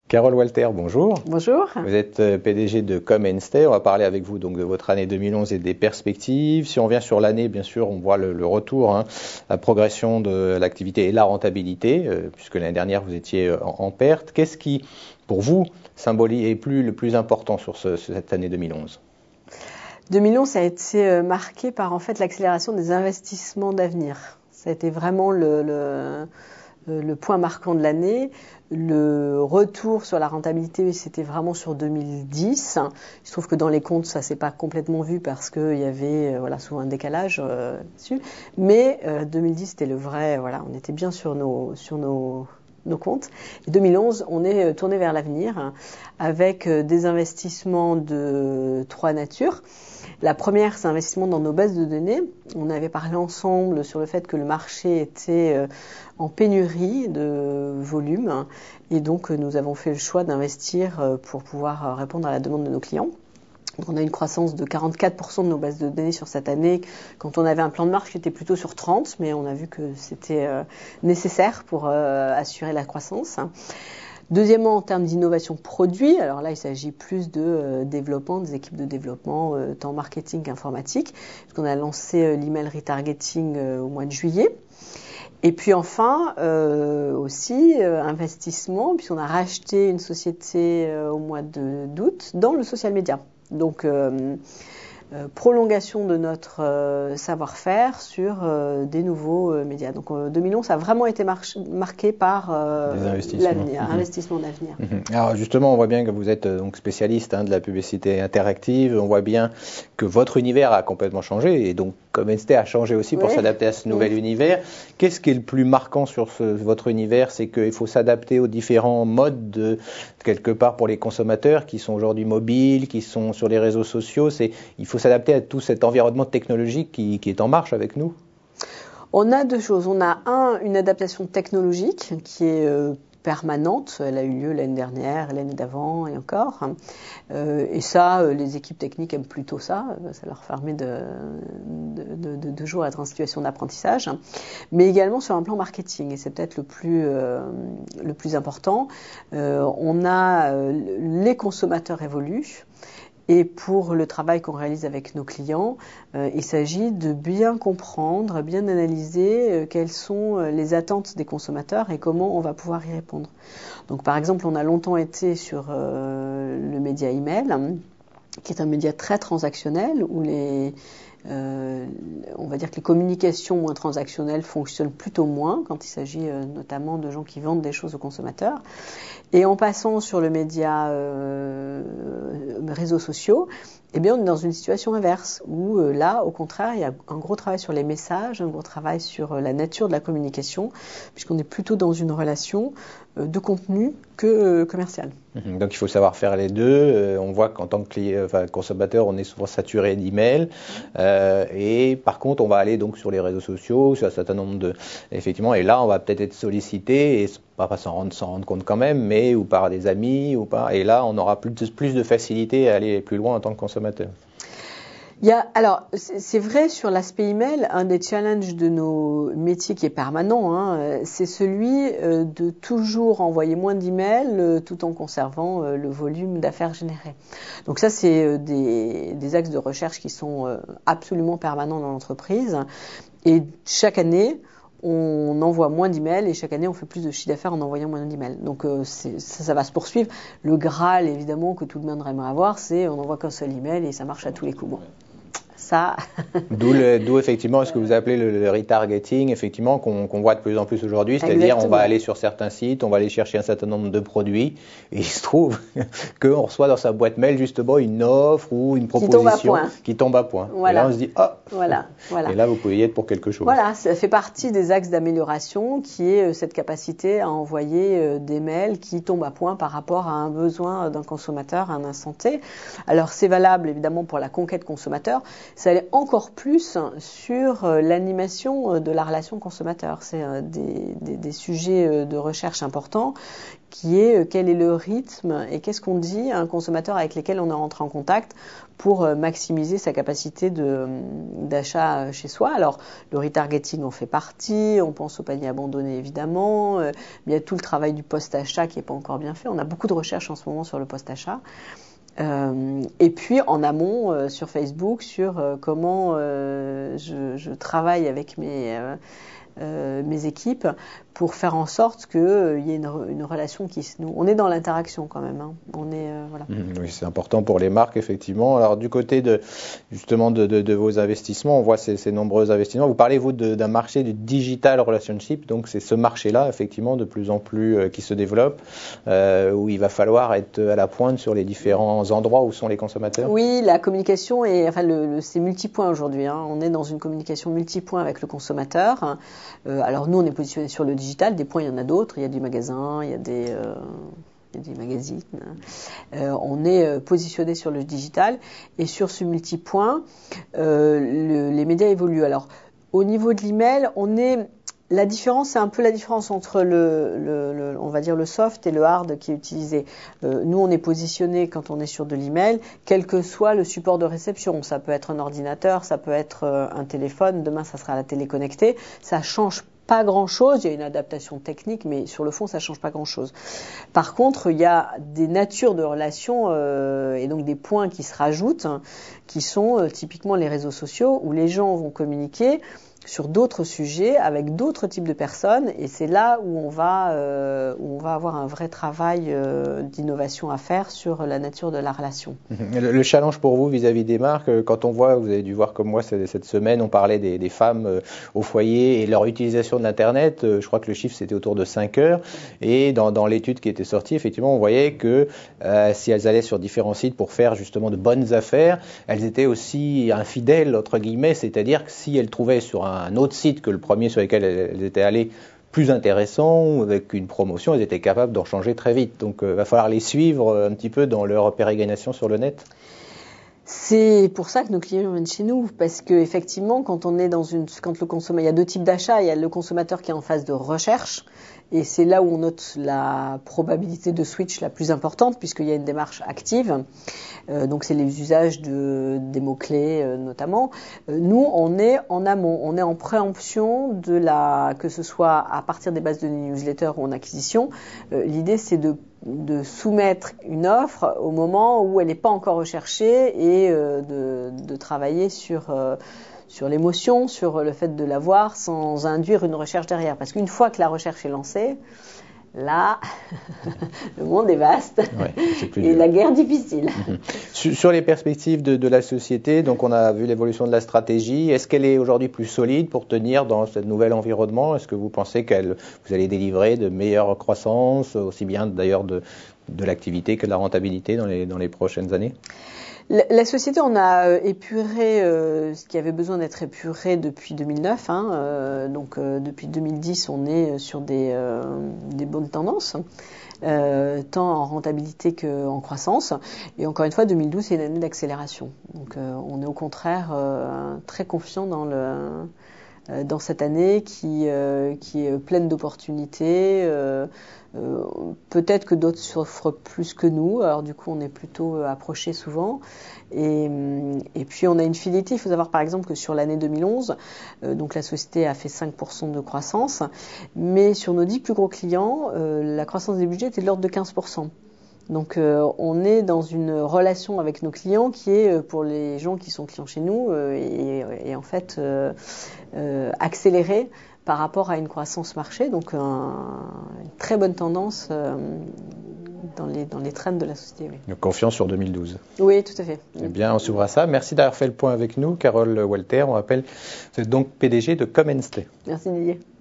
Carole Walter, bonjour. Bonjour. Vous êtes PDG de Com & Stay. On va parler avec vous donc de votre année 2011 et des perspectives. Si on vient sur l'année, bien sûr, on voit le retour, la progression de l'activité et la rentabilité, puisque l'année dernière vous étiez en perte. Qu'est-ce qui, pour vous, symbolise le plus important sur cette année 2011 ? 2011, ça a été marqué par en fait l'accélération des investissements d'avenir. Ça a été vraiment le point marquant de l'année. Le retour sur la rentabilité, c'était vraiment sur 2010. Il se trouve que dans les comptes, ça s'est pas complètement vu parce qu'il y avait souvent un décalage dessus. Mais 2010, c'était le vrai. On était bien sur nos comptes. Et 2011, on est tourné vers l'avenir avec des investissements de trois natures. La première, c'est investissement dans nos bases de données. On avait parlé ensemble sur le fait que le marché était en pénurie de volume et donc nous avons fait le choix d'investir pour pouvoir répondre à la demande de nos clients. Donc on a une croissance de 44% de nos bases de données sur cette année, quand on avait un plan de marche qui était plutôt sur 30, mais on a vu que c'était nécessaire pour assurer la croissance. Deuxièmement, en termes d'innovation produit, alors là, il s'agit plus de développement, des équipes de développement, tant marketing qu'informatique, puisqu'on a lancé l'email retargeting au mois de juillet. Et puis enfin, aussi, investissement, puisqu'on a racheté une société au mois d'août dans le social media. Donc, prolongation de notre savoir-faire sur des nouveaux médias. Donc 2011, ça a vraiment été marqué par l'avenir, investissement d'avenir. Alors justement, on voit bien que vous êtes donc spécialiste de la publicité interactive. On voit bien que votre univers a complètement changé et donc Com & Stay a changé aussi pour s'adapter à ce nouvel univers. Qu'est-ce qui est le plus marquant sur votre univers? C'est qu'il faut s'adapter aux différents modes quelque part pour les consommateurs qui sont aujourd'hui mobiles, qui sont sur les réseaux sociaux. Il faut s'adapter à tout cet environnement technologique qui est en marche avec nous. On a deux choses. On a une adaptation technologique qui est permanente. Elle a eu lieu l'année dernière, l'année d'avant et encore. Et ça, les équipes techniques aiment plutôt ça. Ça leur permet de toujours être en situation d'apprentissage. Mais également sur un plan marketing. Et c'est peut-être le plus important. On a les consommateurs évoluent. Et pour le travail qu'on réalise avec nos clients, il s'agit de bien comprendre, bien analyser quelles sont les attentes des consommateurs et comment on va pouvoir y répondre. Donc par exemple, on a longtemps été sur le média email, qui est un média très transactionnel où on va dire que les communications moins transactionnelles fonctionnent plutôt moins quand il s'agit notamment de gens qui vendent des choses aux consommateurs. Et en passant sur le média réseaux sociaux, eh bien on est dans une situation inverse où là, au contraire, il y a un gros travail sur les messages, un gros travail sur la nature de la communication, puisqu'on est plutôt dans une relation de contenu que commercial. Donc il faut savoir faire les deux. On voit qu'en tant que consommateur, on est souvent saturé d'emails. Et par contre, on va aller donc sur les réseaux sociaux, sur un certain nombre effectivement, et là, on va peut-être être sollicité et pas s'en rendre compte quand même, mais ou par des amis ou pas. Et là, on aura plus de facilité à aller plus loin en tant que consommateur. Alors, c'est vrai sur l'aspect email, un des challenges de nos métiers qui est permanent, c'est celui de toujours envoyer moins d'emails tout en conservant le volume d'affaires générées. Donc ça, c'est des axes de recherche qui sont absolument permanents dans l'entreprise. Et chaque année, on envoie moins d'emails et chaque année, on fait plus de chiffre d'affaires en envoyant moins d'emails. Donc ça va se poursuivre. Le Graal, évidemment, que tout le monde aimerait avoir, c'est on n'envoie qu'un seul email et ça marche à tous les coups. Bon. Ça. D'où effectivement ce que vous appelez le retargeting, effectivement, qu'on voit de plus en plus aujourd'hui, c'est-à-dire on va aller sur certains sites, on va aller chercher un certain nombre de produits, et il se trouve qu'on reçoit dans sa boîte mail justement une offre ou une proposition qui tombe à point. Voilà. Et là on se dit voilà. Et là vous pouvez y être pour quelque chose. Voilà, ça fait partie des axes d'amélioration qui est cette capacité à envoyer des mails qui tombent à point par rapport à un besoin d'un consommateur à un instant T. Alors c'est valable évidemment pour la conquête consommateur. c'est aller encore plus sur l'animation de la relation consommateur. C'est des sujets de recherche importants qui est quel est le rythme et qu'est-ce qu'on dit à un consommateur avec lequel on est rentré en contact pour maximiser sa capacité d'achat chez soi. Alors, le retargeting en fait partie, on pense au panier abandonné évidemment, il y a tout le travail du post-achat qui n'est pas encore bien fait. On a beaucoup de recherches en ce moment sur le post-achat. Et puis en amont sur Facebook, sur comment je travaille avec mes équipes pour faire en sorte qu'il y ait une relation qui se noue. On est dans l'interaction quand même. Hein. On est voilà. Oui, c'est important pour les marques effectivement. Alors du côté justement de vos investissements, on voit ces nombreux investissements. Vous parlez vous d'un marché du digital relationship, donc c'est ce marché-là effectivement de plus en plus qui se développe, où il va falloir être à la pointe sur les différents endroits où sont les consommateurs. Oui, la communication c'est multipoint aujourd'hui. Hein. On est dans une communication multipoint avec le consommateur. Alors nous, on est positionné sur le digital. Des points, il y en a d'autres. Il y a des magasins, il y a des magazines. On est positionné sur le digital. Et sur ce multipoint, les médias évoluent. Alors, au niveau de l'email, la différence, c'est un peu la différence entre on va dire le soft et le hard qui est utilisé. Nous, on est positionné quand on est sur de l'email, quel que soit le support de réception. Ça peut être un ordinateur, ça peut être un téléphone. Demain, ça sera la télé connectée. Ça change pas grand-chose. Il y a une adaptation technique, mais sur le fond, ça change pas grand-chose. Par contre, il y a des natures de relations et donc des points qui se rajoutent, qui sont typiquement les réseaux sociaux où les gens vont communiquer sur d'autres sujets avec d'autres types de personnes et c'est là où on va avoir un vrai travail d'innovation à faire sur la nature de la relation. Le challenge pour vous vis-à-vis des marques, quand on voit, vous avez dû voir comme moi cette semaine, on parlait des femmes au foyer et leur utilisation de l'Internet, je crois que le chiffre c'était autour de 5 heures et dans l'étude qui était sortie, effectivement on voyait que si elles allaient sur différents sites pour faire justement de bonnes affaires, elles étaient aussi infidèles entre guillemets, c'est-à-dire que si elles trouvaient sur un autre site que le premier sur lequel elles étaient allées plus intéressant, avec une promotion, elles étaient capables d'en changer très vite. Donc, il va falloir les suivre un petit peu dans leur pérégrination sur le net. C'est pour ça que nos clients viennent chez nous, parce que effectivement, quand on est quand le consommateur, il y a deux types d'achats, il y a le consommateur qui est en phase de recherche, et c'est là où on note la probabilité de switch la plus importante, puisqu'il y a une démarche active. Donc c'est les usages des mots-clés notamment. Nous, on est en amont, on est en préemption que ce soit à partir des bases de newsletters ou en acquisition. L'idée, c'est de soumettre une offre au moment où elle n'est pas encore recherchée et de travailler sur l'émotion, sur le fait de la voir sans induire une recherche derrière. Parce qu'une fois que la recherche est lancée, là, le monde est vaste et la guerre difficile. Sur les perspectives de la société, donc on a vu l'évolution de la stratégie. Est-ce qu'elle est aujourd'hui plus solide pour tenir dans ce nouvel environnement? Est-ce que vous pensez vous allez délivrer de meilleures croissances, aussi bien d'ailleurs de l'activité que de la rentabilité dans les prochaines années? La société, on a épuré ce qui avait besoin d'être épuré depuis 2009. Donc depuis 2010, on est sur des bonnes tendances, tant en rentabilité qu'en croissance. Et encore une fois, 2012, c'est une année d'accélération. Donc on est au contraire très confiant dans cette année qui est pleine d'opportunités. Peut-être que d'autres souffrent plus que nous, alors du coup on est plutôt approchés souvent et puis on a une fidélité. Il faut savoir par exemple que sur l'année 2011 donc la société a fait 5% de croissance, mais sur nos 10 plus gros clients la croissance des budgets était de l'ordre de 15%. Donc on est dans une relation avec nos clients qui est pour les gens qui sont clients chez nous et en fait accélérée par rapport à une croissance marché, donc une très bonne tendance dans les trends de la société. Oui. Confiance sur 2012. Oui, tout à fait. Eh bien, on s'ouvre à ça. Merci d'avoir fait le point avec nous, Carole Walter. On rappelle, vous êtes donc PDG de Comme & Stay. Merci Didier.